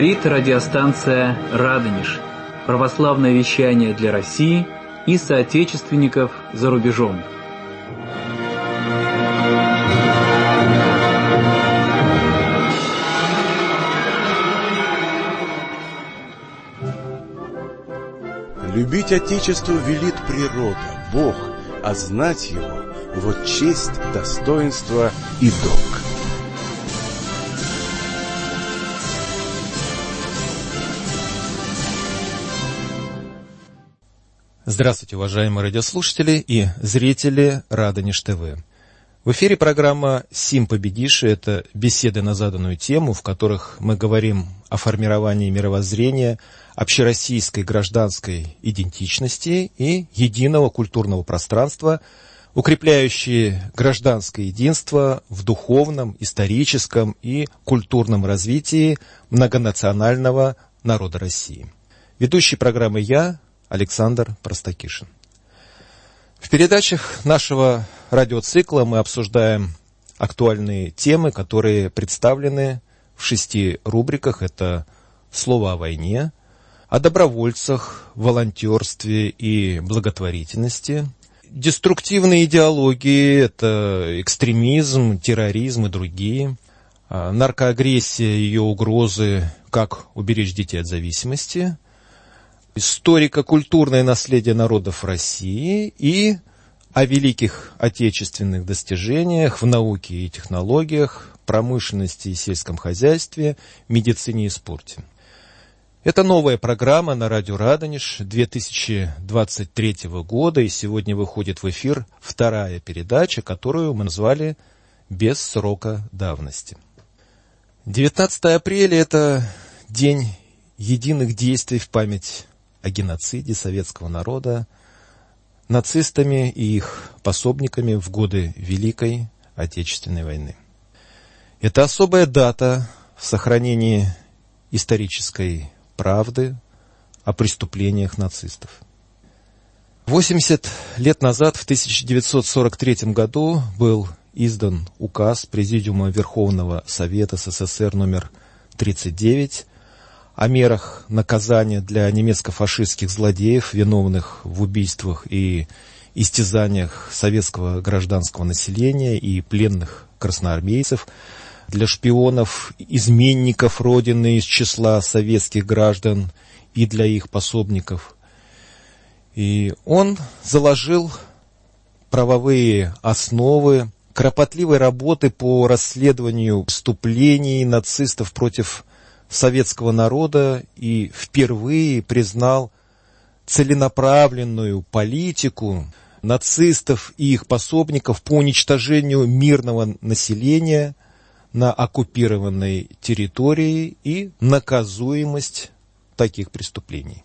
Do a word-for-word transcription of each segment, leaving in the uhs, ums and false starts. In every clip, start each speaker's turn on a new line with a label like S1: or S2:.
S1: Говорит радиостанция «Радонеж». Православное вещание для России и соотечественников за рубежом.
S2: Любить Отечество велит природа, Бог, а знать Его — вот честь, достоинство и долг.
S3: Здравствуйте, уважаемые радиослушатели и зрители Радонеж ТВ. В эфире программа «Сим победиши» — это беседы на заданную тему, в которых мы говорим о формировании мировоззрения, общероссийской гражданской идентичности и единого культурного пространства, укрепляющие гражданское единство в духовном, историческом и культурном развитии многонационального народа России. Ведущий программы я, Александр Простакишин. В передачах нашего радиоцикла мы обсуждаем актуальные темы, которые представлены в шести рубриках. Это «Слово о войне», о добровольцах, волонтерстве и благотворительности, деструктивные идеологии, это экстремизм, терроризм и другие, наркоагрессия и ее угрозы, как уберечь детей от зависимости, историко-культурное наследие народов России и о великих отечественных достижениях в науке и технологиях, промышленности и сельском хозяйстве, медицине и спорте. Это новая программа на радио «Радонеж» две тысячи двадцать третьего года, и сегодня выходит в эфир вторая передача, которую мы назвали «Без срока давности». девятнадцатое апреля – это день единых действий в память о геноциде советского народа нацистами и их пособниками в годы Великой Отечественной войны. Это особая дата в сохранении исторической правды о преступлениях нацистов. восемьдесят лет назад, в тысяча девятьсот сорок третьем году, был издан указ Президиума Верховного Совета СССР номер тридцать девять о мерах наказания для немецко-фашистских злодеев, виновных в убийствах и истязаниях советского гражданского населения и пленных красноармейцев, для шпионов, изменников Родины из числа советских граждан и для их пособников. И он заложил правовые основы кропотливой работы по расследованию преступлений нацистов против советского народа и впервые признал целенаправленную политику нацистов и их пособников по уничтожению мирного населения на оккупированной территории и наказуемость таких преступлений.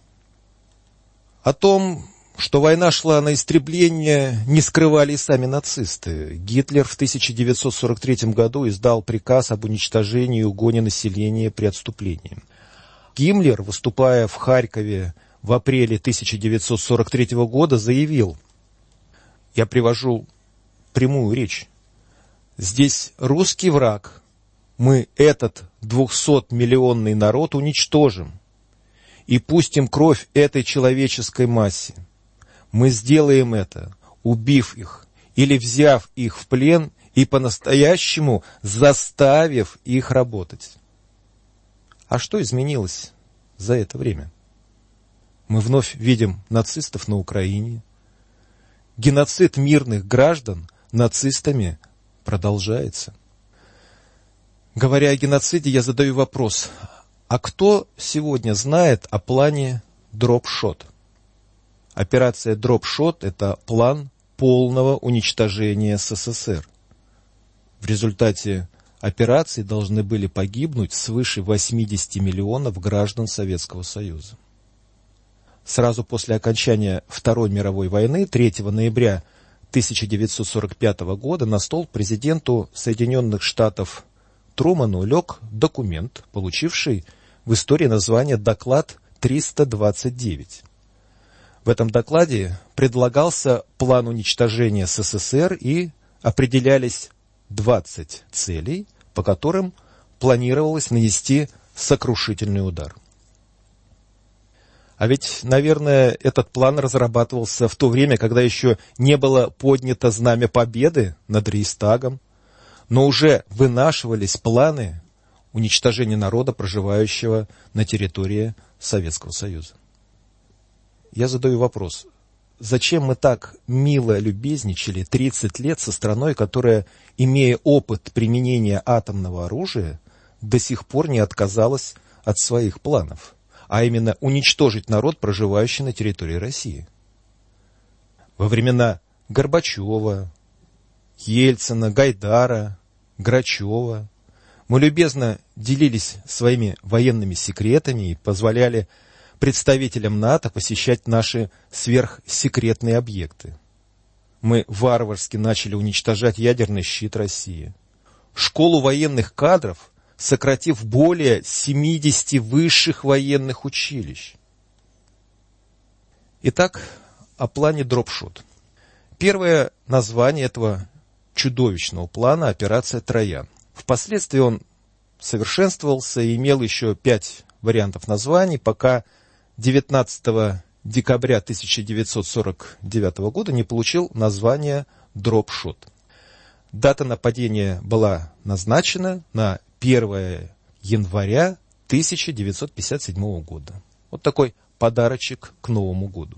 S3: О том, что война шла на истребление, не скрывали и сами нацисты. Гитлер в тысяча девятьсот сорок третьем году издал приказ об уничтожении и угоне населения при отступлении. Гиммлер, выступая в Харькове в апреле тысяча девятьсот сорок третьего года, заявил, я привожу прямую речь: здесь русский враг, мы этот двухсотмиллионный народ уничтожим и пустим кровь этой человеческой массе. Мы сделаем это, убив их или взяв их в плен и по-настоящему заставив их работать. А что изменилось за это время? Мы вновь видим нацистов на Украине. Геноцид мирных граждан нацистами продолжается. Говоря о геноциде, я задаю вопрос: а кто сегодня знает о плане «Дропшот»? Операция «Дропшот» — это план полного уничтожения СССР. В результате операции должны были погибнуть свыше восемьдесят миллионов граждан Советского Союза. Сразу после окончания Второй мировой войны, третьего ноября тысяча девятьсот сорок пятого года, на стол президенту Соединенных Штатов Труману лег документ, получивший в истории название «Доклад триста двадцать девять». В этом докладе предлагался план уничтожения СССР и определялись двадцать целей, по которым планировалось нанести сокрушительный удар. А ведь, наверное, этот план разрабатывался в то время, когда еще не было поднято знамя победы над Рейхстагом, но уже вынашивались планы уничтожения народа, проживающего на территории Советского Союза. Я задаю вопрос. Зачем мы так мило любезничали тридцать лет со страной, которая, имея опыт применения атомного оружия, до сих пор не отказалась от своих планов, а именно уничтожить народ, проживающий на территории России? Во времена Горбачева, Ельцина, Гайдара, Грачева мы любезно делились своими военными секретами и позволяли представителям НАТО посещать наши сверхсекретные объекты. Мы варварски начали уничтожать ядерный щит России. Школу военных кадров, сократив более семидесяти высших военных училищ. Итак, о плане Дропшот. Первое название этого чудовищного плана — операция «Троян». Впоследствии он совершенствовался и имел еще пять вариантов названий, пока девятнадцатого декабря тысяча девятьсот сорок девятого года не получил название «Дропшот». Дата нападения была назначена на первое января тысяча девятьсот пятьдесят седьмого года. Вот такой подарочек к Новому году.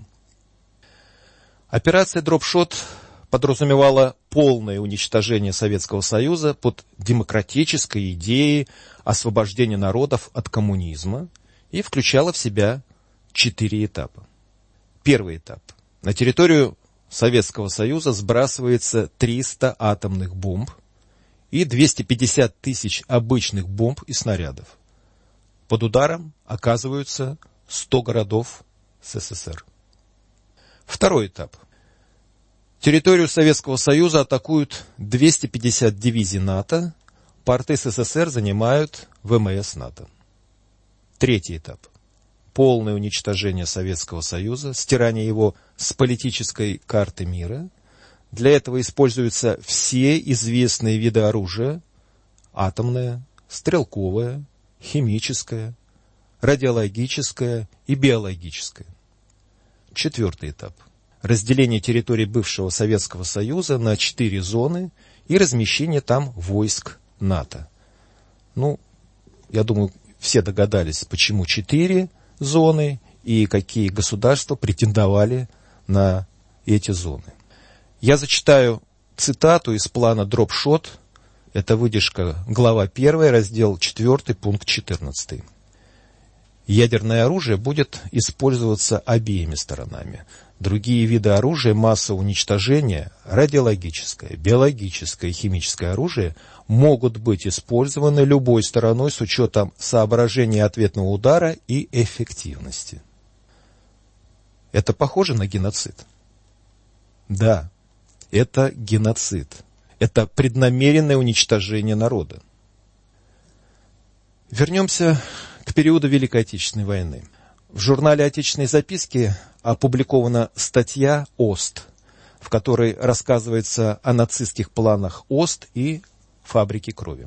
S3: Операция «Дропшот» подразумевала полное уничтожение Советского Союза под демократической идеей освобождения народов от коммунизма и включала в себя четыре этапа. Первый этап. На территорию Советского Союза сбрасывается триста атомных бомб и двести пятьдесят тысяч обычных бомб и снарядов. Под ударом оказываются сто городов СССР. Второй этап. Территорию Советского Союза атакуют двести пятьдесят дивизий НАТО, порты СССР занимают ВМС НАТО. Третий этап. Полное уничтожение Советского Союза, стирание его с политической карты мира. Для этого используются все известные виды оружия: атомное, стрелковое, химическое, радиологическое и биологическое. Четвертый этап. Разделение территории бывшего Советского Союза на четыре зоны и размещение там войск НАТО. Ну, я думаю, все догадались, почему четыре зоны и какие государства претендовали на эти зоны. Я зачитаю цитату из плана Дропшот. Это выдержка, глава первая, раздел четвертый, пункт четырнадцатый. Ядерное оружие будет использоваться обеими сторонами. Другие виды оружия массового уничтожения, радиологическое, биологическое и химическое оружие, могут быть использованы любой стороной с учетом соображений ответного удара и эффективности. Это похоже на геноцид? Да, это геноцид. Это преднамеренное уничтожение народа. Вернемся к периоду Великой Отечественной войны. В журнале «Отечественные записки» опубликована статья «Ост», в которой рассказывается о нацистских планах Ост и фабрики крови.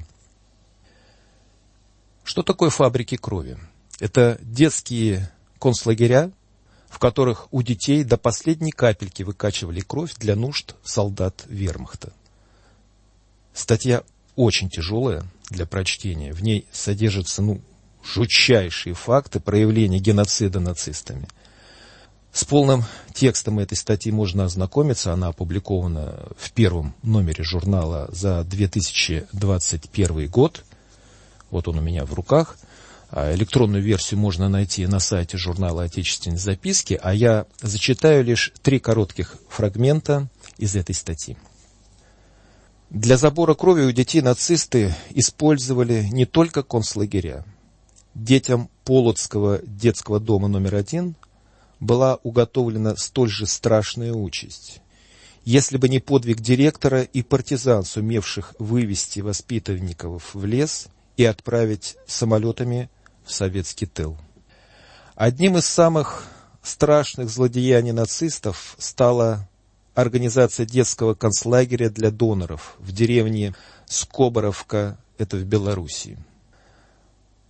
S3: Что такое фабрики крови? Это детские концлагеря, в которых у детей до последней капельки выкачивали кровь для нужд солдат вермахта. Статья очень тяжелая для прочтения. В ней содержатся, ну, жутчайшие факты проявления геноцида нацистами. С полным текстом этой статьи можно ознакомиться. Она опубликована в первом номере журнала за две тысячи двадцать первый год. Вот он у меня в руках. Электронную версию можно найти на сайте журнала «Отечественные записки», а я зачитаю лишь три коротких фрагмента из этой статьи. Для забора крови у детей нацисты использовали не только концлагеря. Детям Полоцкого детского дома номер один была уготовлена столь же страшная участь. Если бы не подвиг директора и партизан, сумевших вывести воспитанников в лес и отправить самолетами в советский тыл. Одним из самых страшных злодеяний нацистов стала организация детского концлагеря для доноров в деревне Скоборовка, это в Белоруссии.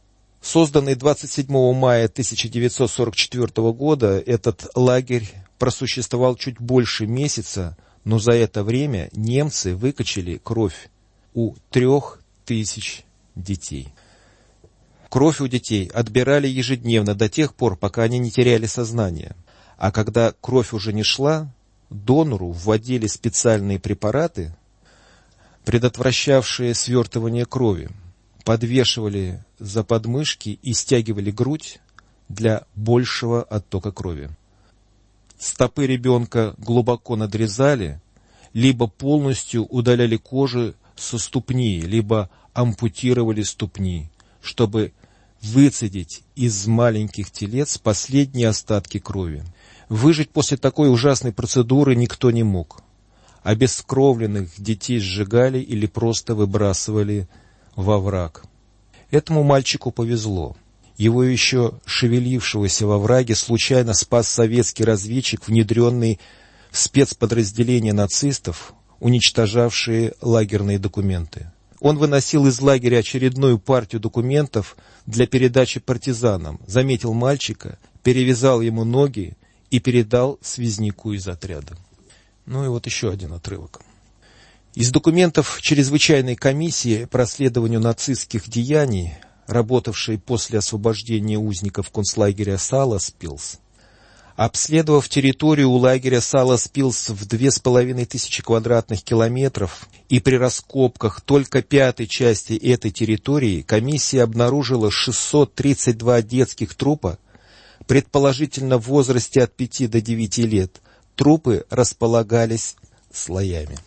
S3: Созданный двадцать седьмого мая тысяча девятьсот сорок четвёртого года, этот лагерь просуществовал чуть больше месяца, но за это время немцы выкачали кровь у трех тысяч детей. Кровь у детей отбирали ежедневно до тех пор, пока они не теряли сознание. А когда кровь уже не шла, донору вводили специальные препараты, предотвращавшие свертывание крови, подвешивали за подмышки и стягивали грудь для большего оттока крови. Стопы ребенка глубоко надрезали, либо полностью удаляли кожу со ступни, либо ампутировали ступни, чтобы выцедить из маленьких телец последние остатки крови. Выжить после такой ужасной процедуры никто не мог. Обескровленных детей сжигали или просто выбрасывали во овраг. Этому мальчику повезло. Его еще шевелившегося во овраге случайно спас советский разведчик, внедренный в спецподразделения нацистов, уничтожавшие лагерные документы. Он выносил из лагеря очередную партию документов для передачи партизанам, заметил мальчика, перевязал ему ноги и передал связнику из отряда. Ну и вот еще один отрывок. Из документов чрезвычайной комиссии по расследованию нацистских деяний, работавшей после освобождения узников концлагеря Саласпилс, обследовав территорию у лагеря Саласпилс в две с половиной тысячи квадратных километров и при раскопках только пятой части этой территории, комиссия обнаружила шестьсот тридцать два детских трупа, предположительно в возрасте от пяти до девяти лет. Трупы располагались слоями.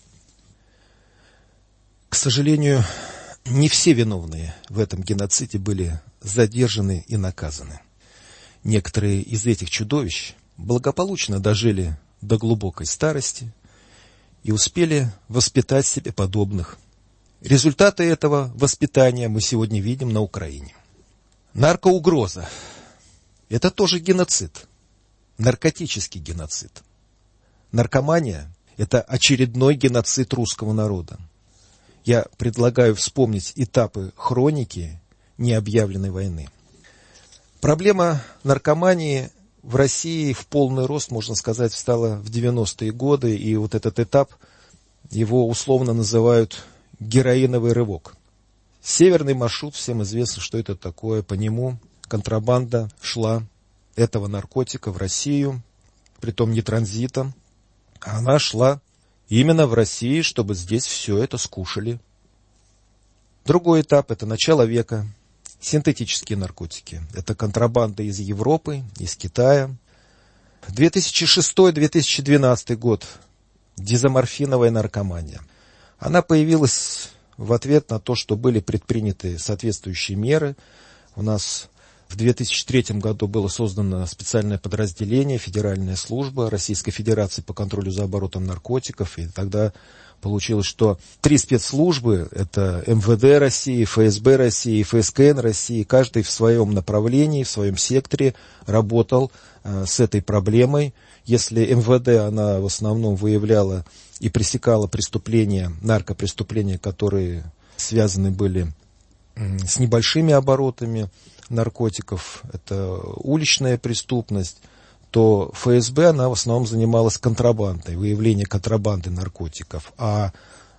S3: К сожалению, не все виновные в этом геноциде были задержаны и наказаны. Некоторые из этих чудовищ благополучно дожили до глубокой старости и успели воспитать себе подобных. Результаты этого воспитания мы сегодня видим на Украине. Наркоугроза – это тоже геноцид, наркотический геноцид. Наркомания – это очередной геноцид русского народа. Я предлагаю вспомнить этапы хроники необъявленной войны. Проблема наркомании в России в полный рост, можно сказать, встала в девяностые годы, и вот этот этап, его условно называют героиновый рывок. Северный маршрут, всем известно, что это такое, по нему контрабанда шла этого наркотика в Россию, притом не транзитом, а она шла именно в России, чтобы здесь все это скушали. Другой этап – это начало века. Синтетические наркотики. Это контрабанда из Европы, из Китая. две тысячи шестой — две тысячи двенадцатый год. Дизоморфиновая наркомания. Она появилась в ответ на то, что были предприняты соответствующие меры. У нас в две тысячи третьем году было создано специальное подразделение, Федеральная служба Российской Федерации по контролю за оборотом наркотиков. И тогда получилось, что три спецслужбы, это эм вэ дэ России, эф эс бэ России, эф эс ка эн России, каждый в своем направлении, в своем секторе работал э, с этой проблемой. Если эм вэ дэ, она в основном выявляла и пресекала преступления, наркопреступления, которые связаны были э, с небольшими оборотами наркотиков, это уличная преступность, то эф эс бэ, она в основном занималась контрабандой, выявлением контрабанды наркотиков. А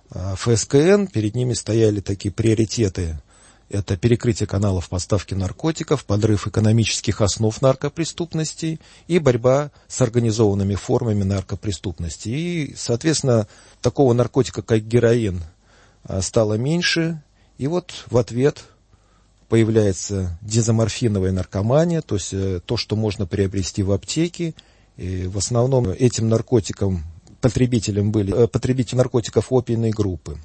S3: эф эс ка эн, перед ними стояли такие приоритеты. Это перекрытие каналов поставки наркотиков, подрыв экономических основ наркопреступности и борьба с организованными формами наркопреступности. И, соответственно, такого наркотика, как героин, стало меньше. И вот в ответ появляется дизоморфиновая наркомания, то есть то, что можно приобрести в аптеке. И в основном этим наркотиком потребителем были потребители наркотиков опийной группы.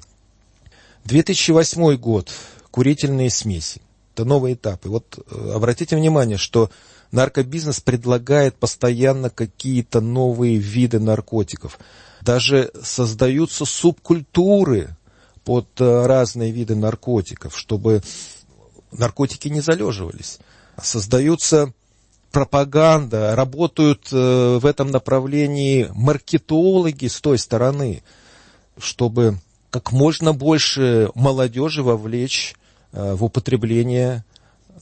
S3: две тысячи восьмой год. Курительные смеси. Это новый этап. И вот обратите внимание, что наркобизнес предлагает постоянно какие-то новые виды наркотиков. Даже создаются субкультуры под разные виды наркотиков, чтобы наркотики не залеживались. Создаются пропаганда, работают в этом направлении маркетологи с той стороны, чтобы как можно больше молодежи вовлечь в употребление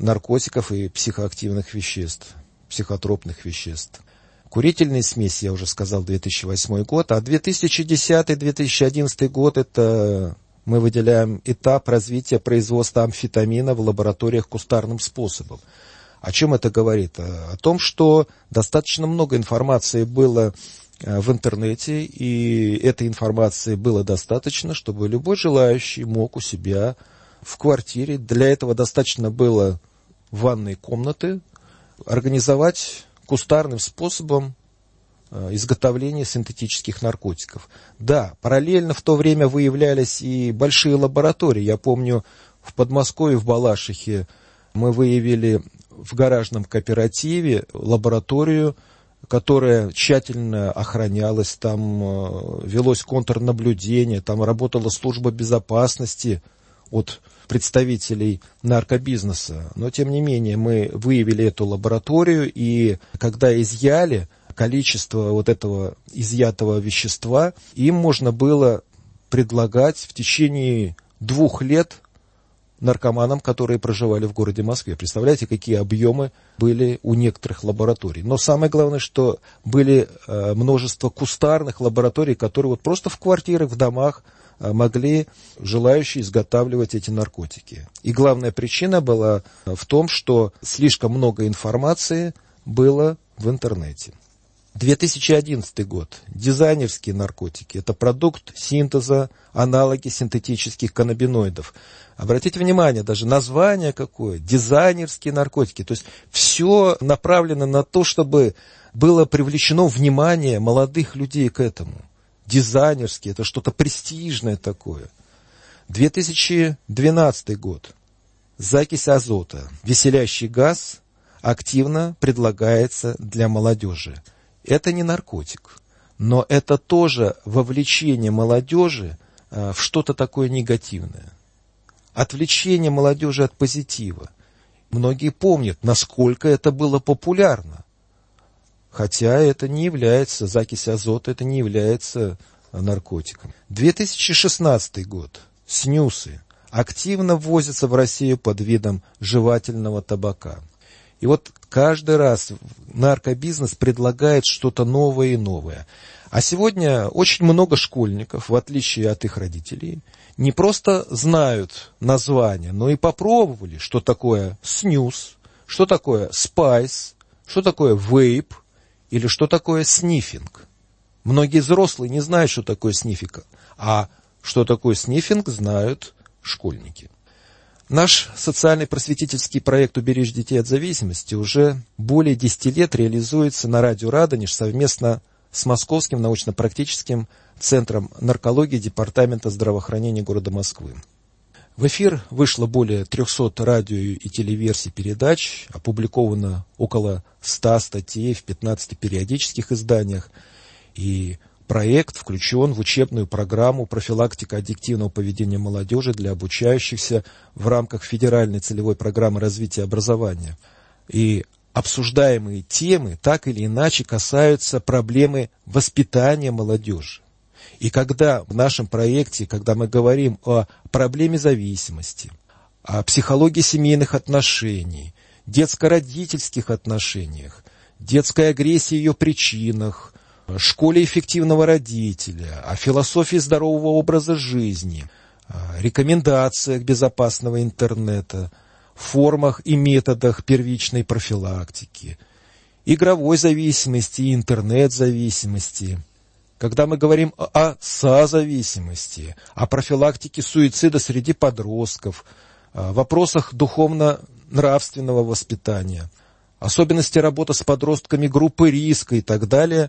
S3: наркотиков и психоактивных веществ, психотропных веществ. Курительные смеси, я уже сказал, две тысячи восьмой год, а две тысячи десятый — две тысячи одиннадцатый год — это мы выделяем этап развития производства амфетамина в лабораториях кустарным способом. О чем это говорит? О том, что достаточно много информации было в интернете, и этой информации было достаточно, чтобы любой желающий мог у себя в квартире, для этого достаточно было ванной комнаты, организовать кустарным способом изготовления синтетических наркотиков. Да, параллельно в то время выявлялись и большие лаборатории. Я помню, в Подмосковье, в Балашихе, мы выявили в гаражном кооперативе лабораторию, которая тщательно охранялась, там велось контрнаблюдение, там работала служба безопасности от представителей наркобизнеса. Но, тем не менее, мы выявили эту лабораторию, и когда изъяли количество вот этого изъятого вещества, им можно было предлагать в течение двух лет наркоманам, которые проживали в городе Москве. Представляете, какие объемы были у некоторых лабораторий. Но самое главное, что были э, множество кустарных лабораторий, которые вот просто в квартирах, в домах э, могли желающие изготавливать эти наркотики. И главная причина была в том, что слишком много информации было в интернете. две тысячи одиннадцатый год. Дизайнерские наркотики. Это продукт синтеза, аналоги синтетических каннабиноидов. Обратите внимание, даже название какое. Дизайнерские наркотики. То есть все направлено на то, чтобы было привлечено внимание молодых людей к этому. Дизайнерские. Это что-то престижное такое. две тысячи двенадцатый год. Закись азота. Веселящий газ активно предлагается для молодежи. Это не наркотик, но это тоже вовлечение молодежи в что-то такое негативное. Отвлечение молодежи от позитива. Многие помнят, насколько это было популярно. Хотя это не является, закись азота, это не является наркотиком. две тысячи шестнадцатый год. Снюсы активно ввозятся в Россию под видом жевательного табака. И вот каждый раз наркобизнес предлагает что-то новое и новое. А сегодня очень много школьников, в отличие от их родителей, не просто знают название, но и попробовали, что такое снюс, что такое спайс, что такое вейп или что такое снифинг. Многие взрослые не знают, что такое снифинг, а что такое снифинг знают школьники. Наш социальный просветительский проект «Уберечь детей от зависимости» уже более десяти лет реализуется на радио «Радонеж» совместно с Московским научно-практическим центром наркологии Департамента здравоохранения города Москвы. В эфир вышло более трехсот радио и телеверсий передач, опубликовано около ста статей в пятнадцати периодических изданиях, и проект включен в учебную программу «Профилактика аддиктивного поведения молодежи» для обучающихся в рамках федеральной целевой программы развития образования. И обсуждаемые темы так или иначе касаются проблемы воспитания молодежи. И когда в нашем проекте, когда мы говорим о проблеме зависимости, о психологии семейных отношений, детско-родительских отношениях, детской агрессии и ее причинах, школе эффективного родителя, о философии здорового образа жизни, о рекомендациях безопасного интернета, формах и методах первичной профилактики, игровой зависимости и интернет-зависимости. Когда мы говорим о созависимости, о профилактике суицида среди подростков, о вопросах духовно-нравственного воспитания, особенности работы с подростками группы риска и так далее,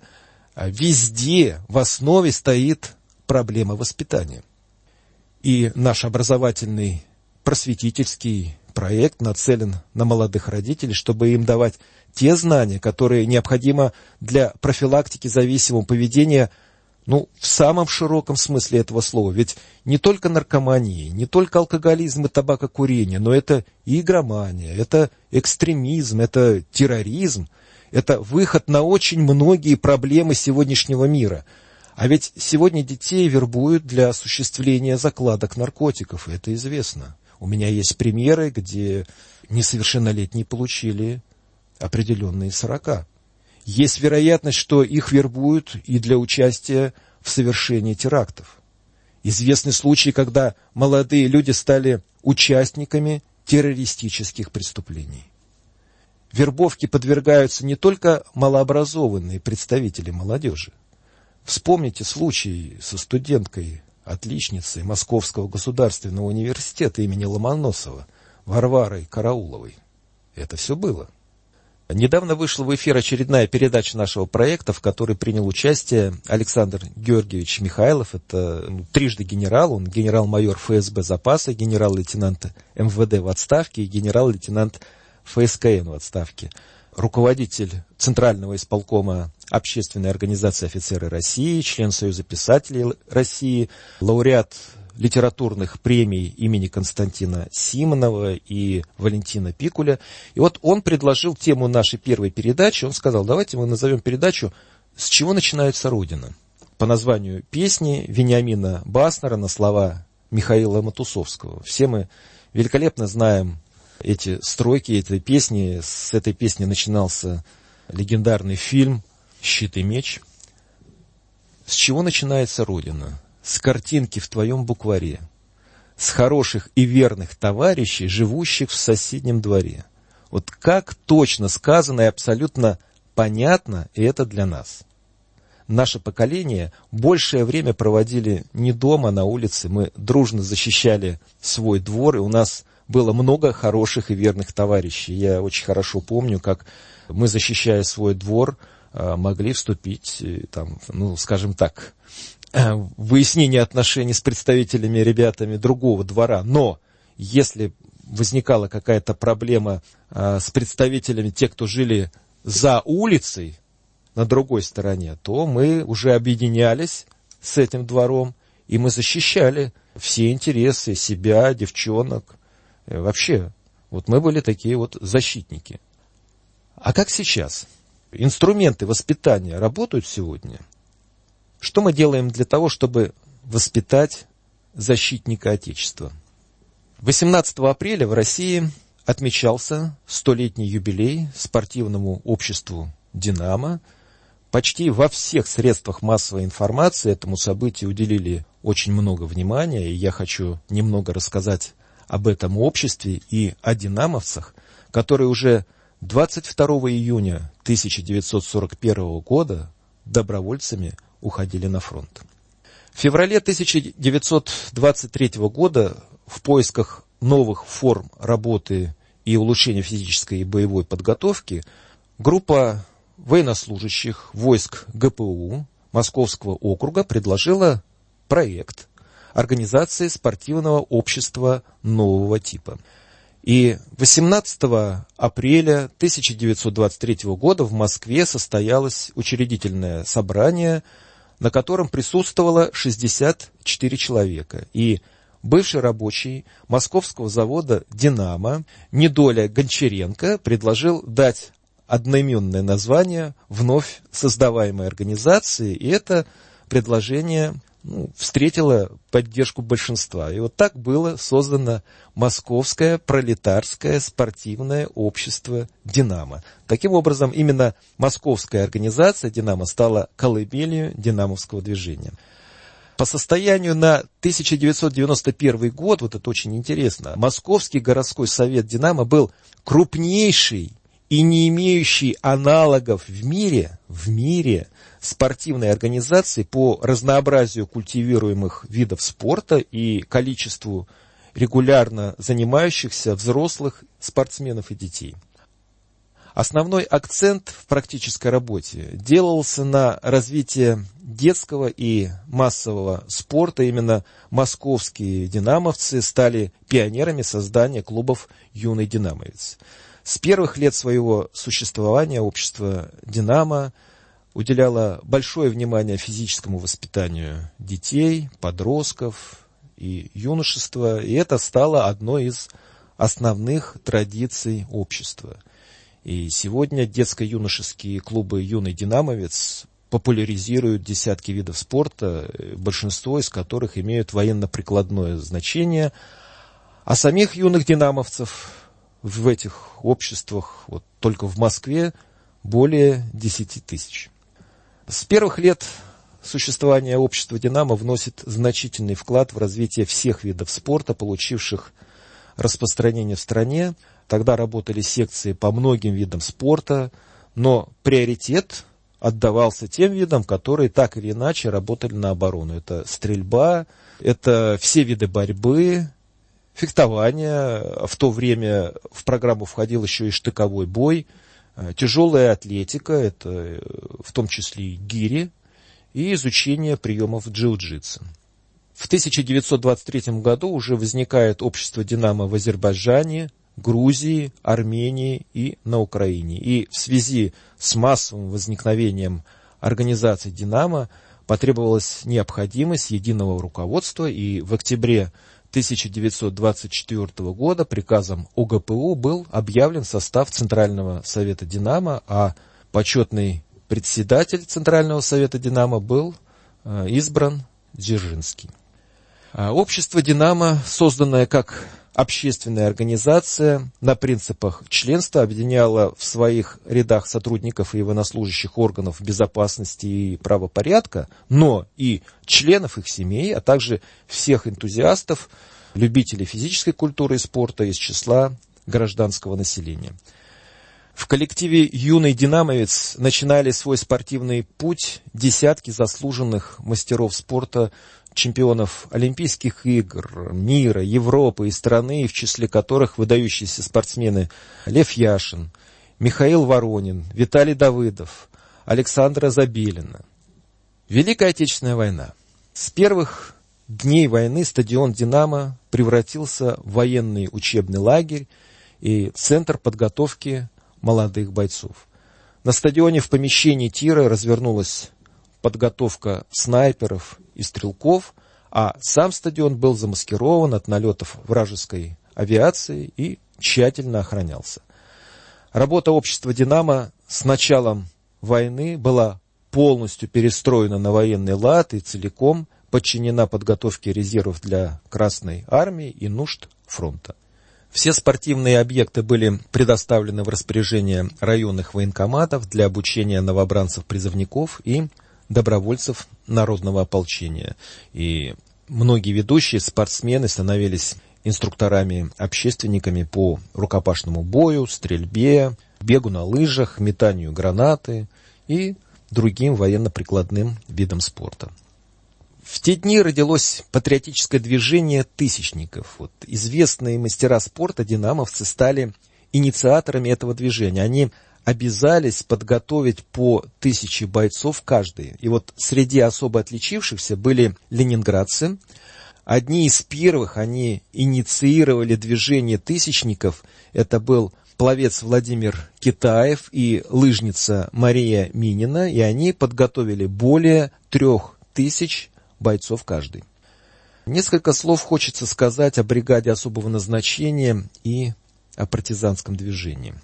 S3: везде в основе стоит проблема воспитания. И наш образовательный просветительский проект нацелен на молодых родителей, чтобы им давать те знания, которые необходимы для профилактики зависимого поведения, ну, в самом широком смысле этого слова. Ведь не только наркомания, не только алкоголизм и табакокурение, но это и игромания, это экстремизм, это терроризм, это выход на очень многие проблемы сегодняшнего мира. А ведь сегодня детей вербуют для осуществления закладок наркотиков, и это известно. У меня есть примеры, где несовершеннолетние получили определенные срока. Есть вероятность, что их вербуют и для участия в совершении терактов. Известны случаи, когда молодые люди стали участниками террористических преступлений. Вербовке подвергаются не только малообразованные представители молодежи. Вспомните случай со студенткой, отличницей Московского государственного университета имени Ломоносова Варварой Карауловой. Это все было. Недавно вышла в эфир очередная передача нашего проекта, в которой принял участие Александр Георгиевич Михайлов. Это ну, трижды генерал, он генерал-майор эф эс бэ запаса, генерал-лейтенант эм вэ дэ в отставке и генерал-лейтенант эф эс ка эн в отставке. Руководитель Центрального исполкома Общественной организации офицеры России, член Союза писателей России, лауреат литературных премий имени Константина Симонова и Валентина Пикуля. И вот он предложил тему нашей первой передачи. Он сказал, давайте мы назовем передачу «С чего начинается Родина?» по названию песни Вениамина Баснера на слова Михаила Матусовского. Все мы великолепно знаем эти строки этой песни. С этой песни начинался легендарный фильм «Щит и меч». С чего начинается Родина? С картинки в твоем букваре, с хороших и верных товарищей, живущих в соседнем дворе. Вот как точно сказано и абсолютно понятно, и это для нас. Наше поколение большее время проводили не дома, а на улице. Мы дружно защищали свой двор, и у нас было много хороших и верных товарищей. Я очень хорошо помню, как мы, защищая свой двор, могли вступить, там, ну, скажем так, в выяснение отношений с представителями, ребятами другого двора. Но если возникала какая-то проблема а, с представителями тех, кто жили за улицей, на другой стороне, то мы уже объединялись с этим двором, и мы защищали все интересы себя, девчонок. Вообще, вот мы были такие вот защитники. А как сейчас? Инструменты воспитания работают сегодня? Что мы делаем для того, чтобы воспитать защитника Отечества? восемнадцатого апреля в России отмечался столетний юбилей спортивному обществу «Динамо». Почти во всех средствах массовой информации этому событию уделили очень много внимания, и я хочу немного рассказать об этом обществе и о динамовцах, которые уже двадцать второго июня тысяча девятьсот сорок первого года добровольцами уходили на фронт. В феврале тысяча девятьсот двадцать третьего года в поисках новых форм работы и улучшения физической и боевой подготовки группа военнослужащих войск гэ пэ у Московского округа предложила проект организации спортивного общества нового типа. И восемнадцатого апреля тысяча девятьсот двадцать третьего года в Москве состоялось учредительное собрание, на котором присутствовало шестьдесят четыре человека. И бывший рабочий московского завода «Динамо» Недоля Гончаренко предложил дать одноименное название вновь создаваемой организации, и это предложение ну, встретило поддержку большинства. И вот так было создано Московское пролетарское спортивное общество «Динамо». Таким образом, именно московская организация «Динамо» стала колыбелью динамовского движения. По состоянию на тысяча девятьсот девяносто первый год, вот это очень интересно, Московский городской совет «Динамо» был крупнейший и не имеющий аналогов в мире, в мире спортивной организации по разнообразию культивируемых видов спорта и количеству регулярно занимающихся взрослых спортсменов и детей. Основной акцент в практической работе делался на развитии детского и массового спорта. Именно московские динамовцы стали пионерами создания клубов «Юный динамовец». С первых лет своего существования общество «Динамо» уделяло большое внимание физическому воспитанию детей, подростков и юношества, и это стало одной из основных традиций общества. И сегодня детско-юношеские клубы «Юный динамовец» популяризируют десятки видов спорта, большинство из которых имеют военно-прикладное значение, а самих юных динамовцев в этих обществах вот, только в Москве более десяти тысяч. С первых лет существования общества «Динамо» вносит значительный вклад в развитие всех видов спорта, получивших распространение в стране. Тогда работали секции по многим видам спорта, но приоритет отдавался тем видам, которые так или иначе работали на оборону. Это стрельба, это все виды борьбы, фехтование. В то время в программу входил еще и штыковой бой, тяжелая атлетика, это в том числе и гири, и изучение приемов джиу-джитсу. В тысяча девятьсот двадцать третьем году уже возникает общество «Динамо» в Азербайджане, Грузии, Армении и на Украине. И в связи с массовым возникновением организации «Динамо» потребовалась необходимость единого руководства, и в октябре тысяча девятьсот двадцать четвёртого года приказом ОГПУ был объявлен состав Центрального совета «Динамо», а почетный председатель Центрального совета «Динамо» был избран Дзержинский. Общество «Динамо», созданное как общественная организация на принципах членства, объединяло в своих рядах сотрудников и военнослужащих органов безопасности и правопорядка, но и членов их семей, а также всех энтузиастов, любителей физической культуры и спорта из числа гражданского населения. В коллективе «Юный динамовец» начинали свой спортивный путь десятки заслуженных мастеров спорта, чемпионов Олимпийских игр, мира, Европы и страны, в числе которых выдающиеся спортсмены Лев Яшин, Михаил Воронин, Виталий Давыдов, Александра Забелина. Великая Отечественная война. С первых дней войны стадион «Динамо» превратился в военный учебный лагерь и центр подготовки молодых бойцов. На стадионе в помещении тира развернулась подготовка снайперов и стрелков, а сам стадион был замаскирован от налетов вражеской авиации и тщательно охранялся. Работа общества «Динамо» с началом войны была полностью перестроена на военный лад и целиком подчинена подготовке резервов для Красной армии и нужд фронта. Все спортивные объекты были предоставлены в распоряжение районных военкоматов для обучения новобранцев-призывников и добровольцев народного ополчения. И многие ведущие спортсмены становились инструкторами-общественниками по рукопашному бою, стрельбе, бегу на лыжах, метанию гранаты и другим военно-прикладным видам спорта. В те дни родилось патриотическое движение тысячников. Вот, известные мастера спорта динамовцы стали инициаторами этого движения. Они обязались подготовить по тысяче бойцов каждый. И вот среди особо отличившихся были ленинградцы. Одни из первых, они инициировали движение тысячников. Это был пловец Владимир Китаев и лыжница Мария Минина. И они подготовили более трех тысяч бойцов каждый. Несколько слов хочется сказать о бригаде особого назначения и о партизанском движении.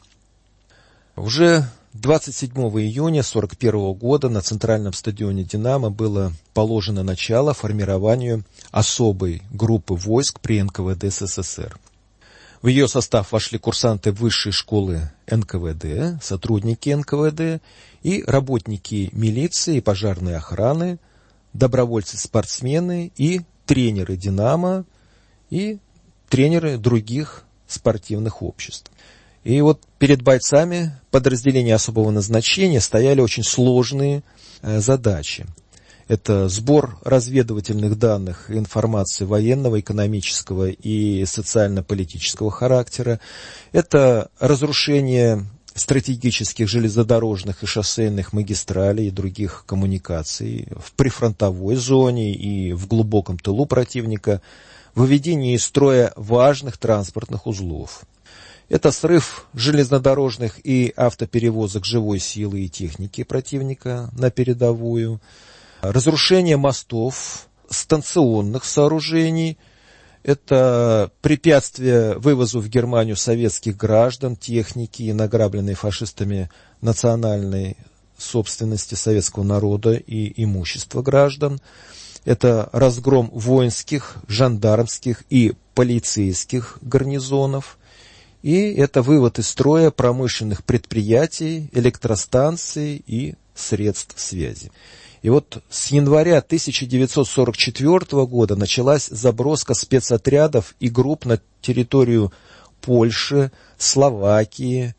S3: Уже двадцать седьмого июня сорок первого года на центральном стадионе «Динамо» было положено начало формированию особой группы войск при эн ка вэ дэ эс эс эс эр. В ее состав вошли курсанты высшей школы эн ка вэ дэ, сотрудники эн ка вэ дэ и работники милиции и пожарной охраны, добровольцы-спортсмены и тренеры «Динамо» и тренеры других спортивных обществ. И вот перед бойцами подразделения особого назначения стояли очень сложные задачи. Это сбор разведывательных данных и информации военного, экономического и социально-политического характера. Это разрушение стратегических железнодорожных и шоссейных магистралей и других коммуникаций в прифронтовой зоне и в глубоком тылу противника, выведение из строя важных транспортных узлов. Это срыв железнодорожных и автоперевозок живой силы и техники противника на передовую, разрушение мостов, станционных сооружений, это препятствие вывозу в Германию советских граждан, техники и награбленной фашистами национальной собственности советского народа и имущества граждан. Это разгром воинских, жандармских и полицейских гарнизонов. И это вывод из строя промышленных предприятий, электростанций и средств связи. И вот с января тысяча девятьсот сорок четвёртого года началась заброска спецотрядов и групп на территорию Польши, Словакии,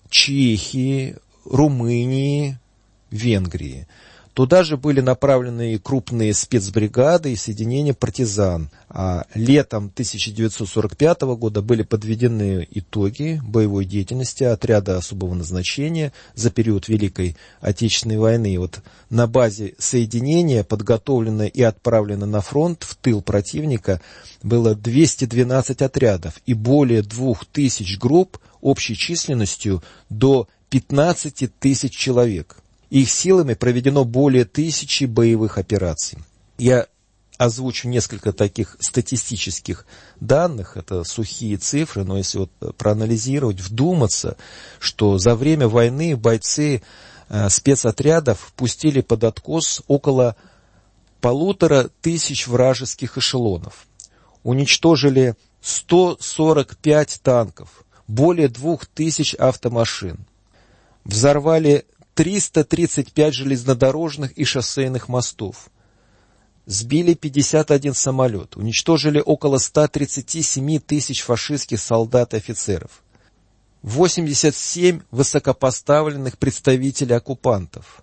S3: Чехии, Румынии, Венгрии. Туда же были направлены крупные спецбригады и соединения партизан. А летом тысяча девятьсот сорок пятого года были подведены итоги боевой деятельности отряда особого назначения за период Великой Отечественной войны. И вот на базе соединения, подготовлено и отправлено на фронт в тыл противника, было двести двенадцать отрядов и более двух тысяч групп общей численностью до пятнадцати тысяч человек. Их силами проведено более тысячи боевых операций. Я озвучу несколько таких статистических данных, это сухие цифры, но если вот проанализировать, вдуматься, что за время войны бойцы э, спецотрядов пустили под откос около полутора тысяч вражеских эшелонов, уничтожили сто сорок пять танков, более двух тысяч автомашин, взорвали триста тридцать пять железнодорожных и шоссейных мостов, сбили пятьдесят один самолет, уничтожили около ста тридцати семи тысяч фашистских солдат и офицеров, восемьдесят семь высокопоставленных представителей оккупантов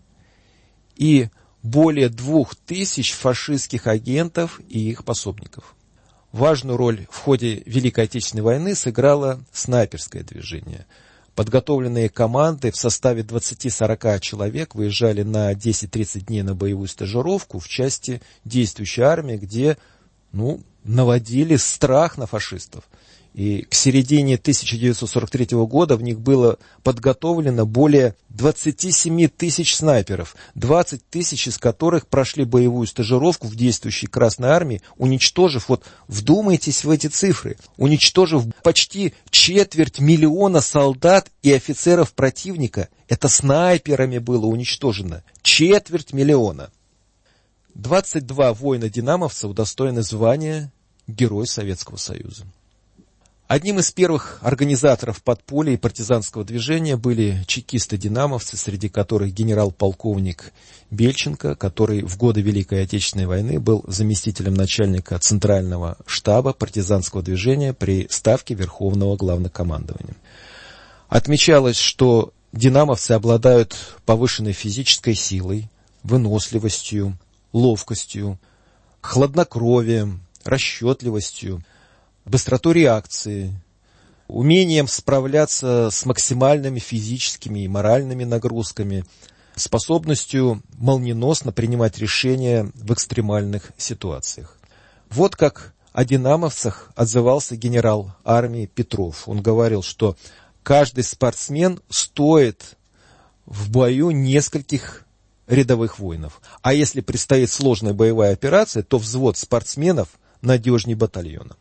S3: и более двух тысяч фашистских агентов и их пособников. Важную роль в ходе Великой Отечественной войны сыграло снайперское движение. Подготовленные команды в составе двадцати-сорока человек выезжали на десять-тридцать дней на боевую стажировку в части действующей армии, где ну, наводили страх на фашистов. И к середине тысяча девятьсот сорок третьего года в них было подготовлено более двадцати семи тысяч снайперов, двадцать тысяч из которых прошли боевую стажировку в действующей Красной Армии, уничтожив, вот вдумайтесь в эти цифры, уничтожив почти четверть миллиона солдат и офицеров противника. Это снайперами было уничтожено. Четверть миллиона. двадцать два воина-динамовца удостоены звания Герой Советского Союза. Одним из первых организаторов подполья и партизанского движения были чекисты-динамовцы, среди которых генерал-полковник Бельченко, который в годы Великой Отечественной войны был заместителем начальника Центрального штаба партизанского движения при Ставке Верховного Главнокомандования. Отмечалось, что динамовцы обладают повышенной физической силой, выносливостью, ловкостью, хладнокровием, расчетливостью, быстротой реакции, умением справляться с максимальными физическими и моральными нагрузками, способностью молниеносно принимать решения в экстремальных ситуациях. Вот как о динамовцах отзывался генерал армии Петров. Он говорил, что каждый спортсмен стоит в бою нескольких рядовых воинов. А если предстоит сложная боевая операция, то взвод спортсменов надежнее батальона.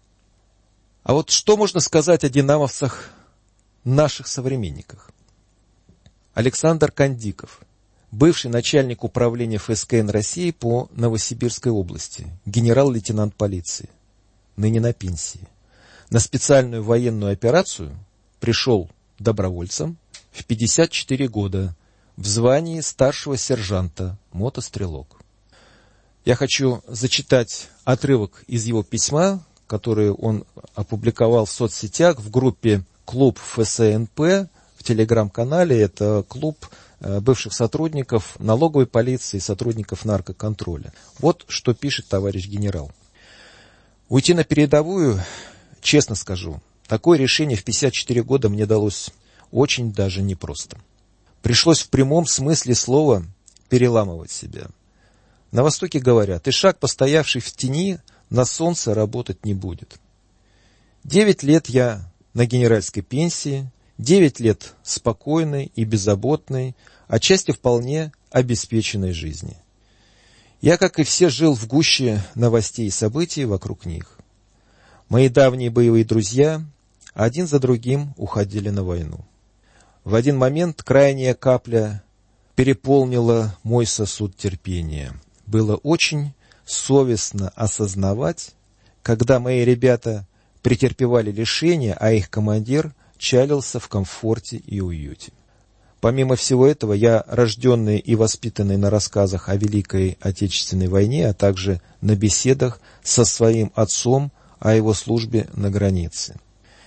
S3: А вот что можно сказать о динамовцах, наших современниках? Александр Кандиков, бывший начальник управления эф эс ка эн России по Новосибирской области, генерал-лейтенант полиции, ныне на пенсии. На специальную военную операцию пришел добровольцем в пятьдесят четыре года в звании старшего сержанта, мотострелок. Я хочу зачитать отрывок из его письма, который он опубликовал в соцсетях в группе «Клуб эф эс эн пэ» в телеграм-канале. Это клуб бывших сотрудников налоговой полиции и сотрудников наркоконтроля. Вот что пишет товарищ генерал. Уйти на передовую, честно скажу, такое решение в пятьдесят четыре года мне далось очень даже непросто. Пришлось в прямом смысле слова переламывать себя. На Востоке говорят, и шаг, постоявший в тени, на солнце работать не будет. Девять лет я на генеральской пенсии, девять лет спокойной и беззаботной, отчасти вполне обеспеченной жизни. Я, как и все, жил в гуще новостей и событий вокруг них. Мои давние боевые друзья один за другим уходили на войну. В один момент крайняя капля переполнила мой сосуд терпения. Было очень совестно осознавать, когда мои ребята претерпевали лишения, а их командир чалился в комфорте и уюте. Помимо всего этого, я, рожденный и воспитанный на рассказах о Великой Отечественной войне, а также на беседах со своим отцом о его службе на границе.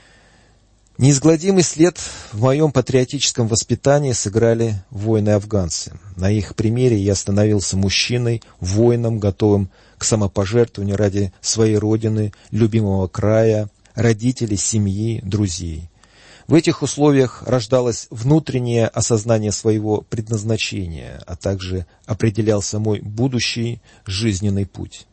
S3: Неизгладимый след в моем патриотическом воспитании сыграли воины-афганцы. На их примере я становился мужчиной, воином, готовым к самопожертвованию ради своей родины, любимого края, родителей, семьи, друзей. В этих условиях рождалось внутреннее осознание своего предназначения, а также определялся мой будущий жизненный путь.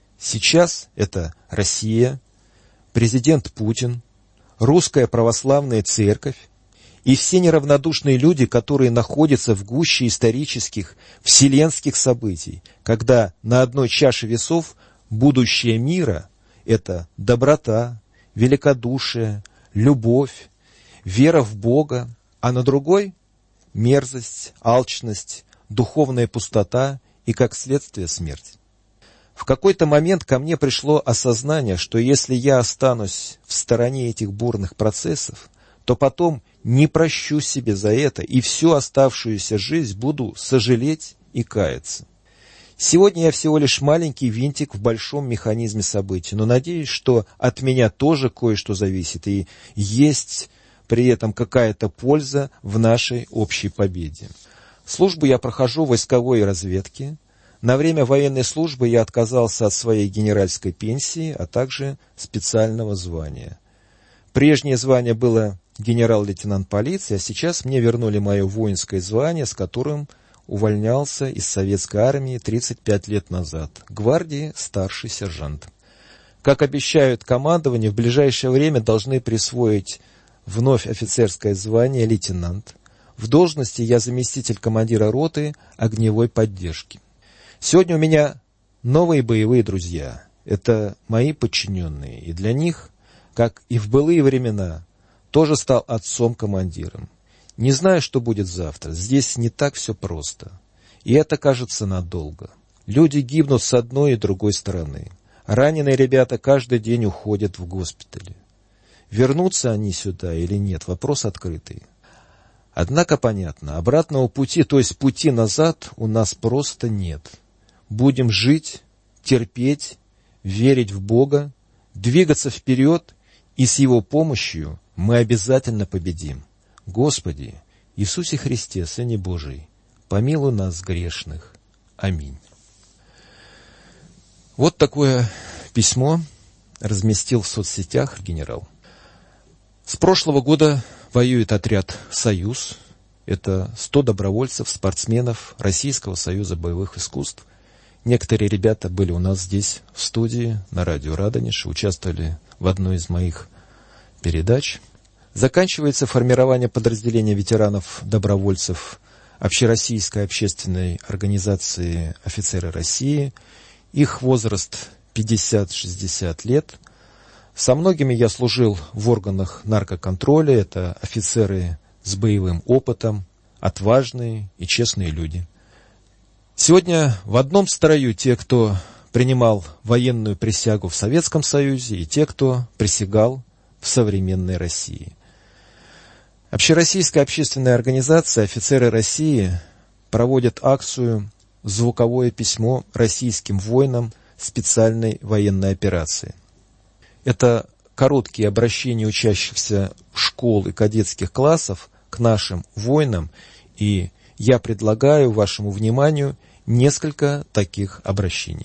S3: Сейчас это Россия, президент Путин, Русская Православная Церковь и все неравнодушные люди, которые находятся в гуще исторических, вселенских событий, когда на одной чаше весов будущее мира – это доброта, великодушие, любовь, вера в Бога, а на другой – мерзость, алчность, духовная пустота и, как следствие, смерть. В какой-то момент ко мне пришло осознание, что если я останусь в стороне этих бурных процессов, то потом не прощу себе за это и всю оставшуюся жизнь буду сожалеть и каяться. Сегодня я всего лишь маленький винтик в большом механизме событий, но надеюсь, что от меня тоже кое-что зависит и есть при этом какая-то польза в нашей общей победе. Службу я прохожу в войсковой разведке. На время военной службы я отказался от своей генеральской пенсии, а также специального звания. Прежнее звание было генерал-лейтенант полиции, а сейчас мне вернули мое воинское звание, с которым увольнялся из советской армии тридцать пять лет назад. Гвардии старший сержант. Как обещают командование, в ближайшее время должны присвоить вновь офицерское звание лейтенант. В должности я заместитель командира роты огневой поддержки. Сегодня у меня новые боевые друзья. Это мои подчиненные. И для них, как и в былые времена, тоже стал отцом-командиром. Не знаю, что будет завтра. Здесь не так все просто. И это, кажется, надолго. Люди гибнут с одной и другой стороны. Раненые ребята каждый день уходят в госпитали. Вернутся они сюда или нет, вопрос открытый. Однако понятно, обратного пути, то есть пути назад, у нас просто нет. Будем жить, терпеть, верить в Бога, двигаться вперед, и с Его помощью мы обязательно победим. Господи, Иисусе Христе, Сыне Божий, помилуй нас, грешных. Аминь. Вот такое письмо разместил в соцсетях генерал. С прошлого года воюет отряд «Союз». Это сто добровольцев, спортсменов Российского союза боевых искусств. Некоторые ребята были у нас здесь, в студии, на радио «Радонеж», участвовали в одной из моих передач. Заканчивается формирование подразделения ветеранов-добровольцев Общероссийской общественной организации «Офицеры России». Их возраст пятьдесят-шестьдесят лет. Со многими я служил в органах наркоконтроля. Это офицеры с боевым опытом, отважные и честные люди. Сегодня в одном строю те, кто принимал военную присягу в Советском Союзе, и те, кто присягал в современной России. Общероссийская общественная организация «Офицеры России» проводит акцию «Звуковое письмо российским воинам специальной военной операции». Это короткие обращения учащихся школ и кадетских классов к нашим воинам, и я предлагаю вашему вниманию несколько таких обращений.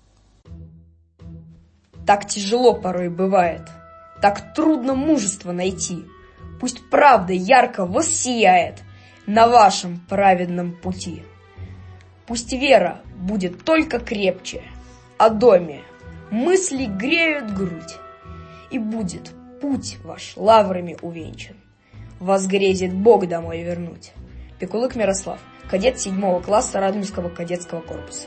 S4: Так тяжело порой бывает, так трудно мужество найти. Пусть правда ярко воссияет на вашем праведном пути. Пусть вера будет только крепче, о доме мысли греют грудь, и будет путь ваш лаврами увенчан. Вас грезит Бог домой вернуть. Пикулык Мирослав, кадет седьмого класса Радомирского кадетского корпуса.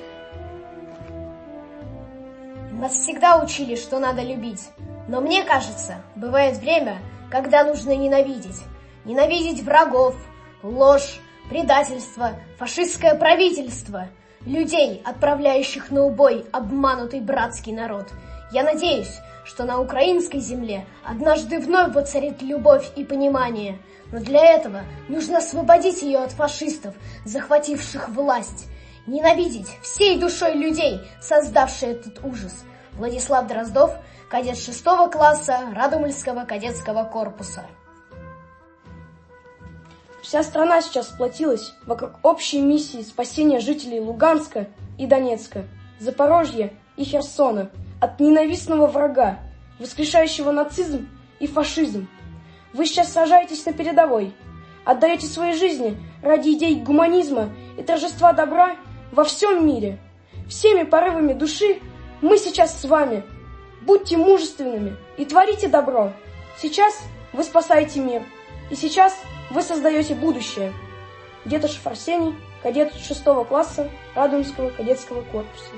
S5: Нас всегда учили, что надо любить. Но мне кажется, бывает время, когда нужно ненавидеть. Ненавидеть врагов, ложь, предательство, фашистское правительство, людей, отправляющих на убой обманутый братский народ. Я надеюсь, что на украинской земле однажды вновь воцарит любовь и понимание. Но для этого нужно освободить ее от фашистов, захвативших власть. Ненавидеть всей душой людей, создавших этот ужас. Владислав Дроздов, кадет шестого класса Радомльского кадетского корпуса.
S6: Вся страна сейчас сплотилась вокруг общей миссии спасения жителей Луганска и Донецка, Запорожья и Херсона от ненавистного врага, воскрешающего нацизм и фашизм. Вы сейчас сражаетесь на передовой, отдаете свои жизни ради идей гуманизма и торжества добра во всем мире. Всеми порывами души мы сейчас с вами. Будьте мужественными и творите добро. Сейчас вы спасаете мир, и сейчас вы создаете будущее. Детошев Арсений, кадет шестого класса Радомльского кадетского корпуса.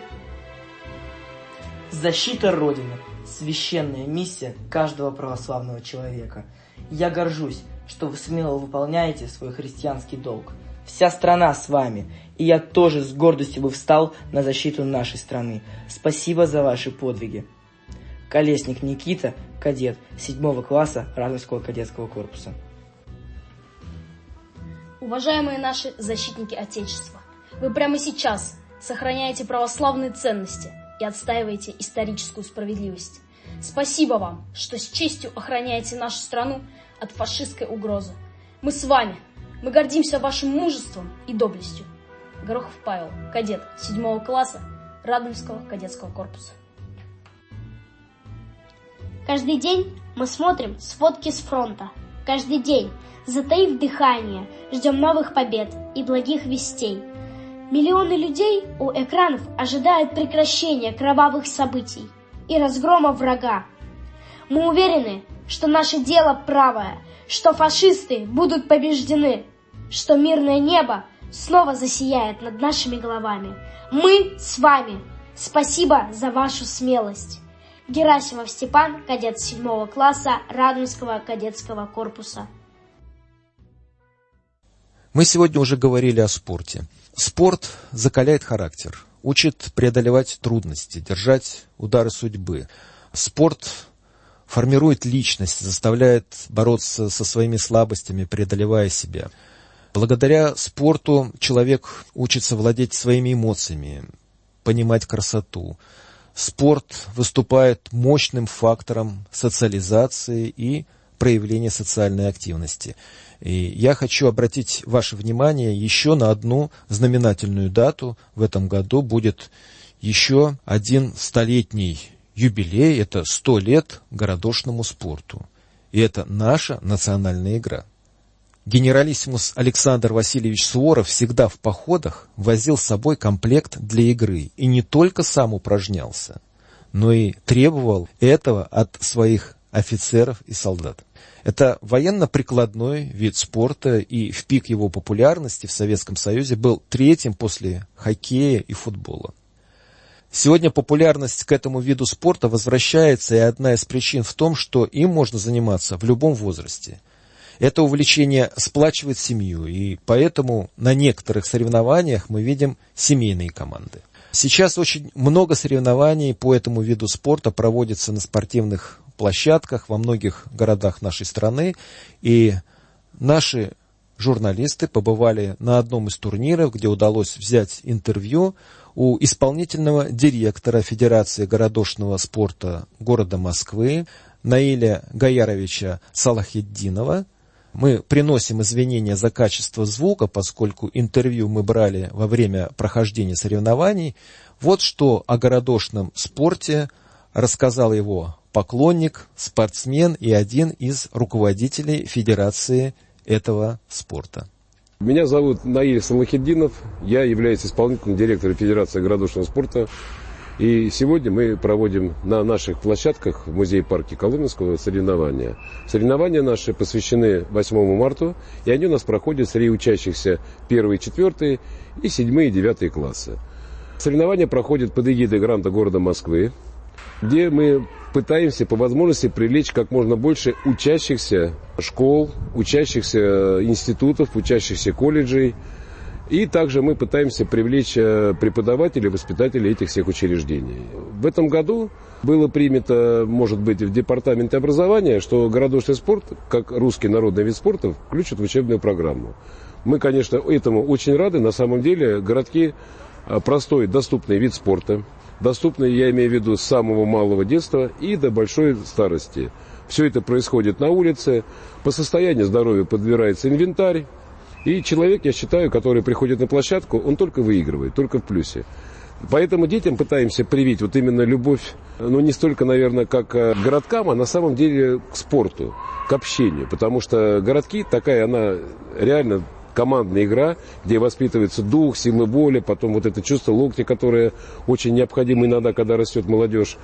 S7: Защита Родины – священная миссия каждого православного человека. Я горжусь, что вы смело выполняете свой христианский долг. Вся страна с вами, и я тоже с гордостью бы встал на защиту нашей страны. Спасибо за ваши подвиги. Колесник Никита, кадет седьмого класса Радомльского кадетского корпуса.
S8: Уважаемые наши защитники Отечества, вы прямо сейчас сохраняете православные ценности и отстаиваете историческую справедливость. Спасибо вам, что с честью охраняете нашу страну от фашистской угрозы. Мы с вами. Мы гордимся вашим мужеством и доблестью. Горохов Павел, кадет седьмого класса Радомльского кадетского корпуса.
S9: Каждый день мы смотрим сводки с фронта. Каждый день, затаив дыхание, ждем новых побед и благих вестей. Миллионы людей у экранов ожидают прекращения кровавых событий и разгрома врага. Мы уверены, что наше дело правое, что фашисты будут побеждены, что мирное небо снова засияет над нашими головами. Мы с вами. Спасибо за вашу смелость. Герасимов Степан, кадет седьмого класса Радомльского кадетского корпуса.
S3: Мы сегодня уже говорили о спорте. Спорт закаляет характер, учит преодолевать трудности, держать удары судьбы. Спорт формирует личность, заставляет бороться со своими слабостями, преодолевая себя. Благодаря спорту человек учится владеть своими эмоциями, понимать красоту. Спорт выступает мощным фактором социализации и проявления социальной активности. И я хочу обратить ваше внимание еще на одну знаменательную дату. В этом году будет еще один столетний юбилей. Это сто лет городошному спорту. И это наша национальная игра. Генералиссимус Александр Васильевич Суворов всегда в походах возил с собой комплект для игры. И не только сам упражнялся, но и требовал этого от своих офицеров и солдат. Это военно-прикладной вид спорта, и в пик его популярности в Советском Союзе был третьим после хоккея и футбола. Сегодня популярность к этому виду спорта возвращается, и одна из причин в том, что им можно заниматься в любом возрасте. Это увлечение сплачивает семью, и поэтому на некоторых соревнованиях мы видим семейные команды. Сейчас очень много соревнований по этому виду спорта проводится на спортивных площадках во многих городах нашей страны, и наши журналисты побывали на одном из турниров, где удалось взять интервью у исполнительного директора Федерации городошного спорта города Москвы Наиля Гаяровича Салахетдинова. Мы приносим извинения за качество звука, поскольку интервью мы брали во время прохождения соревнований. Вот что о городошном спорте рассказал его поклонник, спортсмен и один из руководителей Федерации этого спорта.
S10: Меня зовут Наиль Салахетдинов, я являюсь исполнительным директором Федерации городошного спорта. И сегодня мы проводим на наших площадках в музее-парке Коломенского соревнования. Соревнования наши посвящены восьмому марта, и они у нас проходят среди учащихся первый, четвертый и седьмой и девятый классы. Соревнования проходят под эгидой гранта города Москвы, где мы пытаемся по возможности привлечь как можно больше учащихся школ, учащихся институтов, учащихся колледжей. И также мы пытаемся привлечь преподавателей, воспитателей этих всех учреждений. В этом году было принято, может быть, в департаменте образования, что городошный спорт, как русский народный вид спорта, включат в учебную программу. Мы, конечно, этому очень рады. На самом деле городки простой, доступный вид спорта. Доступный, я имею в виду, с самого малого детства и до большой старости. Все это происходит на улице. По состоянию здоровья подбирается инвентарь. И человек, я считаю, который приходит на площадку, он только выигрывает, только в плюсе. Поэтому детям пытаемся привить вот именно любовь, ну не столько, наверное, как к городкам, а на самом деле к спорту, к общению. Потому что городки такая, она реально командная игра, где воспитывается дух, сила воли, потом вот это чувство локтя, которое очень необходимо иногда, когда растет молодежь.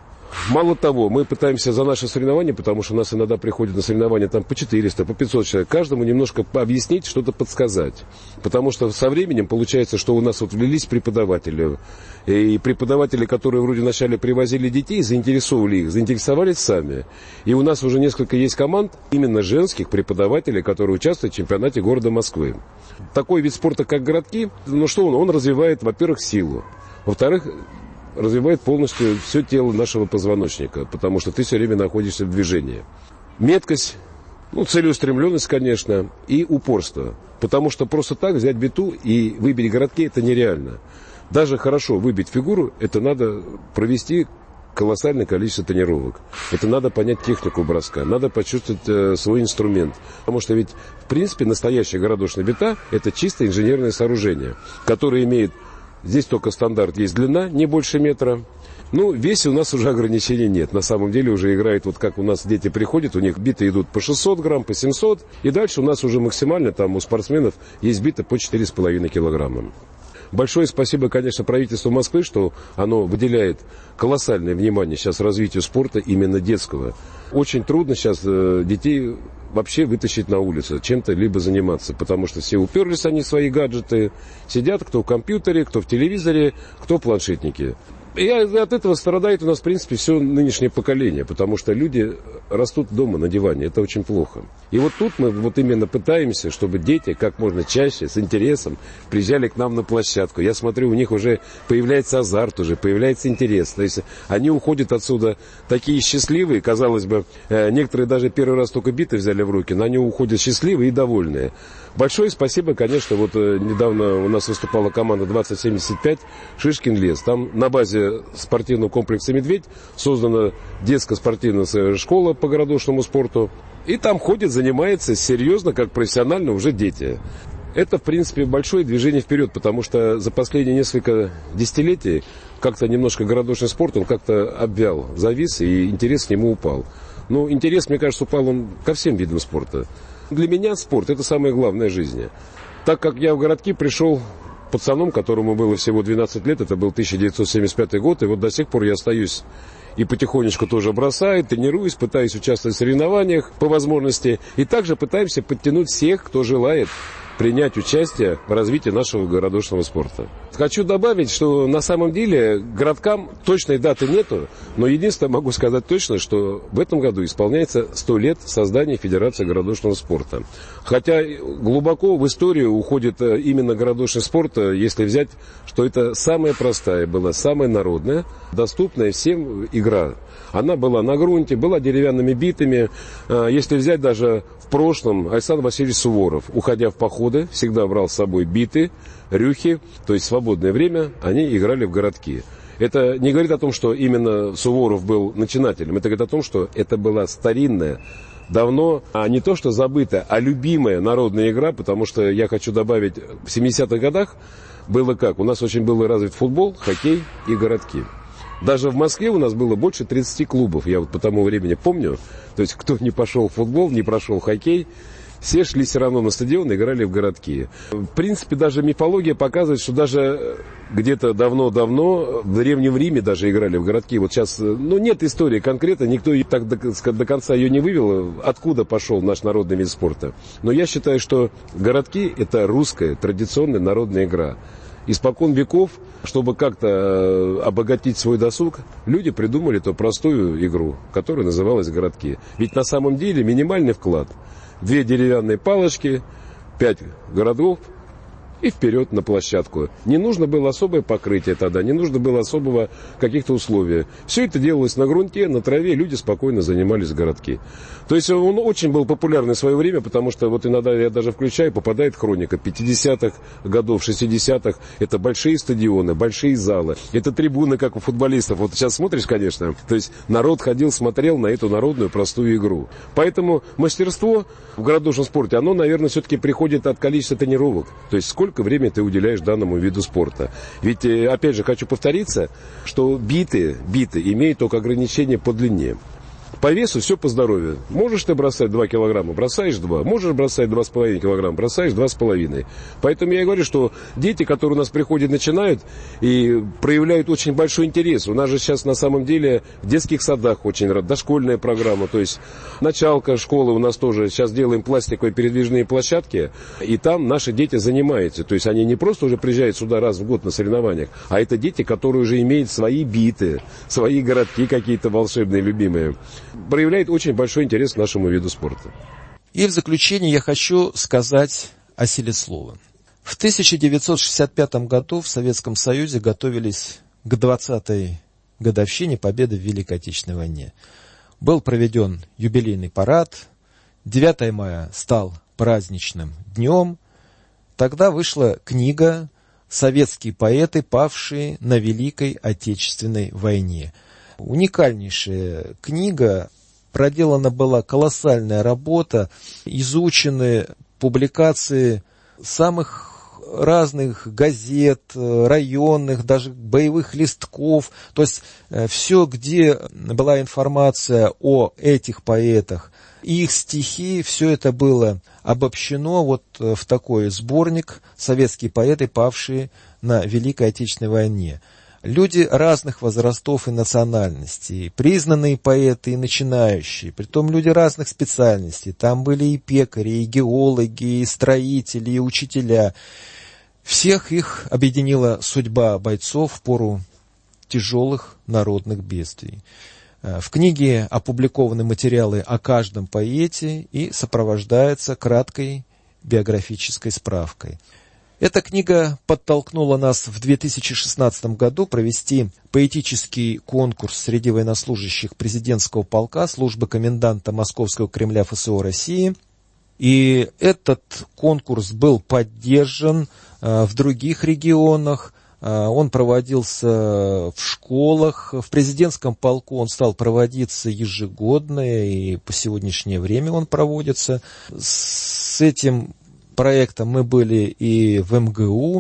S10: Мало того, мы пытаемся за наши соревнования, потому что у нас иногда приходят на соревнования там по четыреста, по пятьсот человек, каждому немножко объяснить, что-то подсказать. Потому что со временем получается, что у нас вот влились преподаватели. И преподаватели, которые вроде вначале привозили детей, заинтересовали их, заинтересовались сами. И у нас уже несколько есть команд именно женских преподавателей, которые участвуют в чемпионате города Москвы. Такой вид спорта, как городки, ну что он? Он развивает, во-первых, силу. Во-вторых, развивает полностью все тело нашего позвоночника, потому что ты все время находишься в движении. Меткость, ну, целеустремленность, конечно, и упорство. Потому что просто так взять биту и выбить городки – это нереально. Даже хорошо выбить фигуру – это надо провести колоссальное количество тренировок. Это надо понять технику броска, надо почувствовать э, свой инструмент. Потому что ведь, в принципе, настоящая городошная бита – это чисто инженерное сооружение, которое имеет... Здесь только стандарт есть длина, не больше метра. Ну, в весе у нас уже ограничений нет. На самом деле уже играют, вот как у нас дети приходят, у них биты идут по шестьсот грамм, по семьсот. И дальше у нас уже максимально, там у спортсменов есть биты по четыре с половиной килограмма. Большое спасибо, конечно, правительству Москвы, что оно выделяет колоссальное внимание сейчас развитию спорта именно детского. Очень трудно сейчас э, детей вообще вытащить на улицу, чем-то либо заниматься, потому что все уперлись они в свои гаджеты, сидят кто в компьютере, кто в телевизоре, кто в планшетнике. И от этого страдает у нас, в принципе, все нынешнее поколение, потому что люди растут дома на диване, это очень плохо. И вот тут мы вот именно пытаемся, чтобы дети как можно чаще, с интересом, приезжали к нам на площадку. Я смотрю, у них уже появляется азарт, уже появляется интерес. То есть они уходят отсюда такие счастливые, казалось бы, некоторые даже первый раз только биты взяли в руки, но они уходят счастливые и довольные. Большое спасибо, конечно, вот недавно у нас выступала команда двадцать семьдесят пять Шишкин лес. Там на базе спортивного комплекса «Медведь» создана детская спортивная школа по городошному спорту. И там ходят, занимаются серьезно, как профессионально уже дети. Это, в принципе, большое движение вперед, потому что за последние несколько десятилетий как-то немножко городошный спорт, он как-то обвял, завис, и интерес к нему упал. Ну, интерес, мне кажется, упал он ко всем видам спорта. Для меня спорт – это самое главное в жизни. Так как я в городки пришел пацаном, которому было всего двенадцать лет, это был тысяча девятьсот семьдесят пятый год, и вот до сих пор я остаюсь и потихонечку тоже бросаю, тренируюсь, пытаюсь участвовать в соревнованиях по возможности, и также пытаемся подтянуть всех, кто желает принять участие в развитии нашего городошного спорта. Хочу добавить, что на самом деле городкам точной даты нету, но единственное могу сказать точно, что в этом году исполняется сто лет создания Федерации городошного спорта. Хотя глубоко в историю уходит именно городошный спорт, если взять, что это самая простая была, самая народная, доступная всем игра. Она была на грунте, была деревянными битами. Если взять даже в прошлом, Александр Васильевич Суворов, уходя в походы, всегда брал с собой биты, рюхи, то есть в свободное время они играли в городки. Это не говорит о том, что именно Суворов был начинателем, это говорит о том, что это была старинная, давно, а не то что забытая, а любимая народная игра, потому что я хочу добавить, в семидесятых годах было как? У нас очень был развит футбол, хоккей и городки. Даже в Москве у нас было больше тридцати клубов, я вот по тому времени помню. То есть, кто не пошел в футбол, не прошел хоккей, все шли все равно на стадион и играли в городки. В принципе, даже мифология показывает, что даже где-то давно-давно, в Древнем Риме даже играли в городки. Вот сейчас, ну, нет истории конкретно, никто так до, до конца ее не вывел, откуда пошел наш народный вид спорта. Но я считаю, что городки – это русская, традиционная народная игра. Испокон веков, чтобы как-то обогатить свой досуг, люди придумали эту простую игру, которая называлась городки. Ведь на самом деле минимальный вклад. Две деревянные палочки, пять городов, и вперед на площадку. Не нужно было особое покрытие тогда, не нужно было особого каких-то условий. Все это делалось на грунте, на траве, люди спокойно занимались в городке. То есть он очень был популярный в свое время, потому что вот иногда я даже включаю, попадает хроника пятидесятых годов, шестидесятых. Это большие стадионы, большие залы. Это трибуны, как у футболистов. Вот сейчас смотришь, конечно, то есть народ ходил, смотрел на эту народную простую игру. Поэтому мастерство в городошном спорте, оно, наверное, все-таки приходит от количества тренировок. То есть сколько времени ты уделяешь данному виду спорта. Ведь, опять же, хочу повториться, что биты, биты имеют только ограничения по длине. По весу все по здоровью. Можешь ты бросать два килограмма, бросаешь два. Можешь бросать два с половиной килограмма, бросаешь два с половиной. Поэтому я и говорю, что дети, которые у нас приходят, начинают и проявляют очень большой интерес. У нас же сейчас на самом деле в детских садах очень дошкольная программа. То есть началка школы у нас тоже. Сейчас делаем пластиковые передвижные площадки. И там наши дети занимаются. То есть они не просто уже приезжают сюда раз в год на соревнованиях, а это дети, которые уже имеют свои биты, свои городки какие-то волшебные, любимые. Проявляет очень большой интерес к нашему виду спорта.
S3: И в заключение я хочу сказать о силе слова. В тысяча девятьсот шестьдесят пятом году в Советском Союзе готовились к двадцатой годовщине победы в Великой Отечественной войне. Был проведен юбилейный парад, девятое мая стал праздничным днем. Тогда вышла книга «Советские поэты, павшие на Великой Отечественной войне». Уникальнейшая книга, проделана была колоссальная работа, изучены публикации самых разных газет, районных, даже боевых листков. То есть все, где была информация о этих поэтах, их стихи, все это было обобщено вот в такой сборник «Советские поэты, павшие на Великой Отечественной войне». Люди разных возрастов и национальностей, признанные поэты и начинающие, притом люди разных специальностей. Там были и пекари, и геологи, и строители, и учителя. Всех их объединила судьба бойцов в пору тяжелых народных бедствий. В книге опубликованы материалы о каждом поэте и сопровождается краткой биографической справкой. Эта книга подтолкнула нас в две тысячи шестнадцатом году провести поэтический конкурс среди военнослужащих президентского полка службы коменданта Московского Кремля эф эс о России. И этот конкурс был поддержан в других регионах. Он проводился в школах. В президентском полку он стал проводиться ежегодно, и по сегодняшнее время он проводится. С этим проектом мы были и в эм гэ у,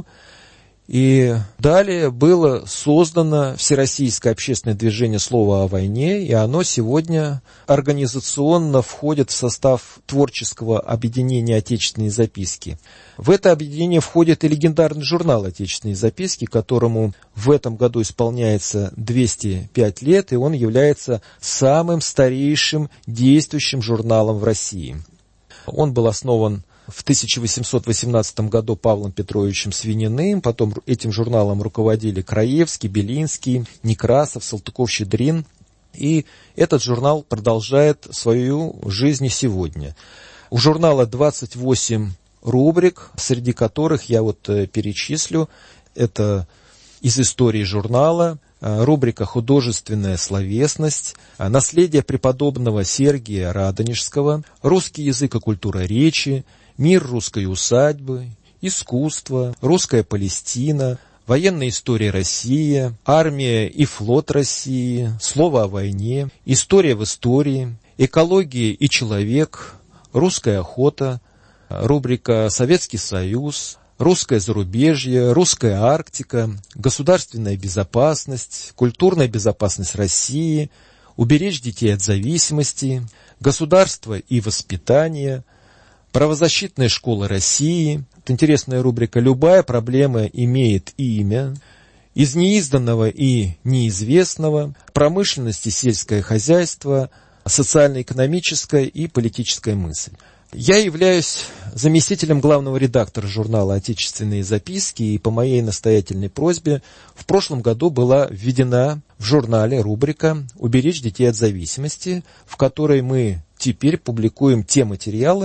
S3: и далее было создано Всероссийское общественное движение «Слово о войне», и оно сегодня организационно входит в состав творческого объединения «Отечественные записки». В это объединение входит и легендарный журнал «Отечественные записки», которому в этом году исполняется двести пять лет, и он является самым старейшим действующим журналом в России. Он был основан в тысяча восемьсот восемнадцатом году Павлом Петровичем Свининым, потом этим журналом руководили Краевский, Белинский, Некрасов, Салтыков-Щедрин. И этот журнал продолжает свою жизнь и сегодня. У журнала двадцать восемь рубрик, среди которых я вот перечислю. Это из истории журнала, рубрика «Художественная словесность», «Наследие преподобного Сергия Радонежского», «Русский язык и культура речи», «Мир русской усадьбы», «Искусство», «Русская Палестина», «Военная история России», «Армия и флот России», «Слово о войне», «История в истории», «Экология и человек», «Русская охота», рубрика «Советский Союз», «Русское зарубежье», «Русская Арктика», «Государственная безопасность», «Культурная безопасность России», «Уберечь детей от зависимости», «Государство и воспитание», «Правозащитная школа России». Это интересная рубрика «Любая проблема имеет имя», «Из неизданного и неизвестного», «Промышленность и сельское хозяйство», «Социально-экономическая и политическая мысль». Я являюсь заместителем главного редактора журнала «Отечественные записки», и по моей настоятельной просьбе в прошлом году была введена в журнале рубрика «Уберечь детей от зависимости», в которой мы теперь публикуем те материалы,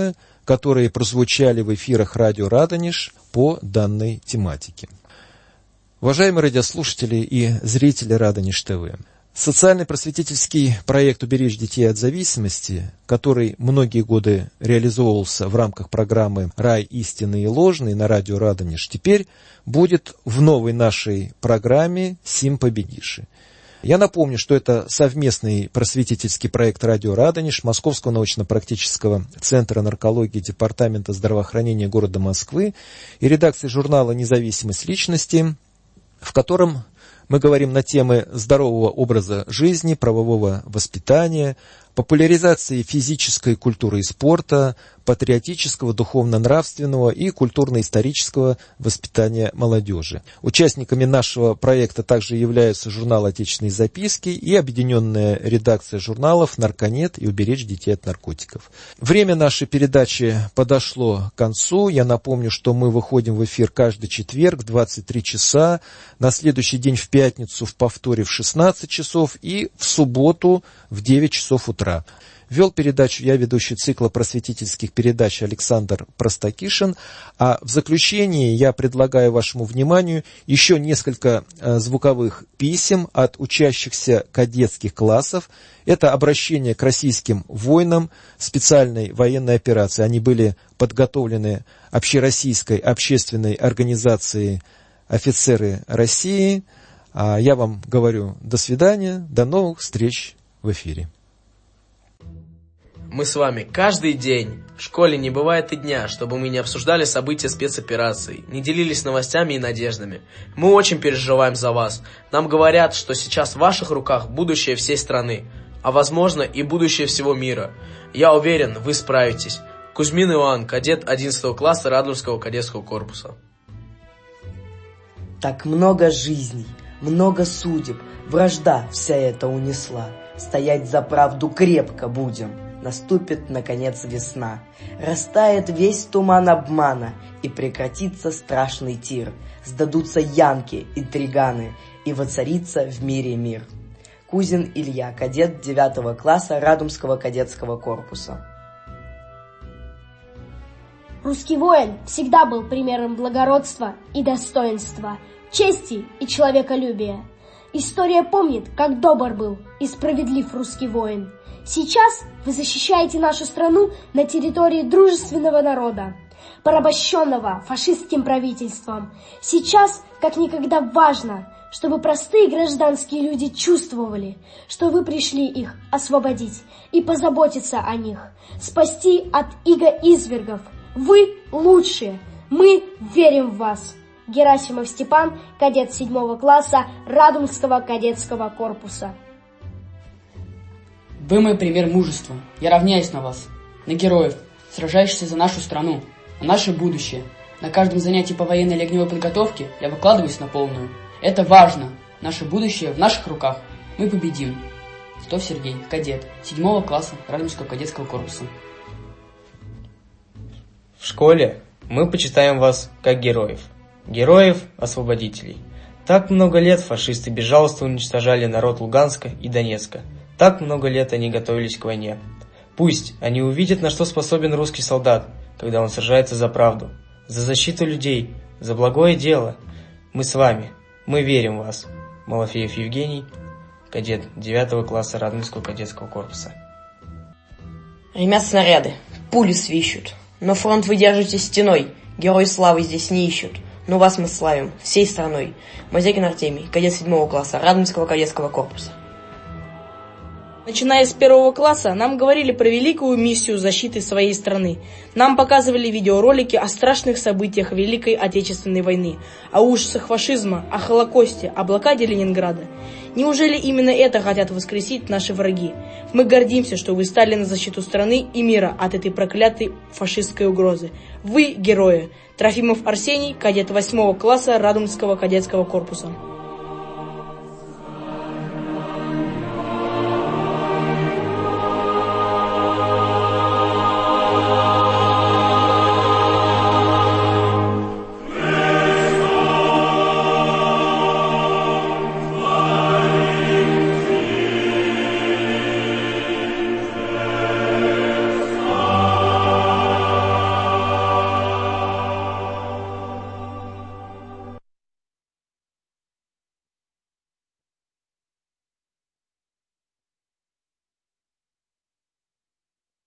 S3: которые прозвучали в эфирах радио «Радонеж» по данной тематике. Уважаемые радиослушатели и зрители «Радонеж ТВ», социальный просветительский проект «Уберечь детей от зависимости», который многие годы реализовывался в рамках программы «Рай истинный и ложный» на радио «Радонеж», теперь будет в новой нашей программе «Сим победиши». Я напомню, что это совместный просветительский проект радио «Радонеж», Московского научно-практического центра наркологии Департамента здравоохранения города Москвы и редакции журнала «Независимость личности», в котором мы говорим на темы здорового образа жизни, правового воспитания, популяризации физической культуры и спорта, патриотического, духовно-нравственного и культурно-исторического воспитания молодежи. Участниками нашего проекта также являются журнал «Отечественные записки» и объединенная редакция журналов «Нарконет» и «Уберечь детей от наркотиков». Время нашей передачи подошло к концу. Я напомню, что мы выходим в эфир каждый четверг в двадцать три часа, на следующий день в пятницу в повторе в шестнадцать часов и в субботу в девять часов утра. Вел передачу я, ведущий цикла просветительских передач Александр Простакишин. А в заключении я предлагаю вашему вниманию еще несколько звуковых писем от учащихся кадетских классов. Это обращение к российским воинам специальной военной операции. Они были подготовлены Общероссийской общественной организацией «Офицеры России». А я вам говорю до свидания, до новых встреч в эфире.
S11: Мы с вами каждый день. В школе не бывает и дня, чтобы мы не обсуждали события спецопераций, не делились новостями и надеждами. Мы очень переживаем за вас. Нам говорят, что сейчас в ваших руках будущее всей страны, а возможно и будущее всего мира. Я уверен, вы справитесь. Кузьмин Иван, кадет одиннадцатого класса Радомского кадетского корпуса.
S7: Так много жизней, много судеб, вражда вся эта унесла. Стоять за правду крепко будем. Наступит, наконец, весна. Растает весь туман обмана, и прекратится страшный тир. Сдадутся янки, интриганы, и воцарится в мире мир. Кузин Илья, кадет девятого класса Радомского кадетского корпуса.
S9: Русский воин всегда был примером благородства и достоинства, чести и человеколюбия. История помнит, как добр был и справедлив русский воин. Сейчас вы защищаете нашу страну на территории дружественного народа, порабощенного фашистским правительством. Сейчас, как никогда, важно, чтобы простые гражданские люди чувствовали, что вы пришли их освободить и позаботиться о них, спасти от иго-извергов. Вы лучшие, мы верим в вас. Герасимов Степан, кадет седьмого класса Радомского кадетского корпуса.
S12: Вы мой пример мужества. Я равняюсь на вас, на героев, сражающихся за нашу страну, на наше будущее. На каждом занятии по военной или огневой подготовке я выкладываюсь на полную. Это важно. Наше будущее в наших руках. Мы победим. Титов Сергей, кадет седьмого класса Радомского кадетского корпуса.
S11: В школе мы почитаем вас как героев. Героев-освободителей. Так много лет фашисты безжалостно уничтожали народ Луганска и Донецка. Так много лет они готовились к войне. Пусть они увидят, на что способен русский солдат, когда он сражается за правду, за защиту людей, за благое дело. Мы с вами. Мы верим в вас. Малафеев Евгений, кадет девятого класса Радомского кадетского корпуса.
S7: Гремят снаряды, пули свищут, но фронт вы держите стеной. Герои славы здесь не ищут. Но вас мы славим всей страной. Мазекин Артемий, кадет седьмого класса Радомского кадетского корпуса.
S13: Начиная с первого класса, нам говорили про великую миссию защиты своей страны. Нам показывали видеоролики о страшных событиях Великой Отечественной войны, о ужасах фашизма, о Холокосте, о блокаде Ленинграда. Неужели именно это хотят воскресить наши враги? Мы гордимся, что вы стали на защиту страны и мира от этой проклятой фашистской угрозы. Вы герои. Трофимов Арсений, кадет восьмого класса Радомского кадетского корпуса.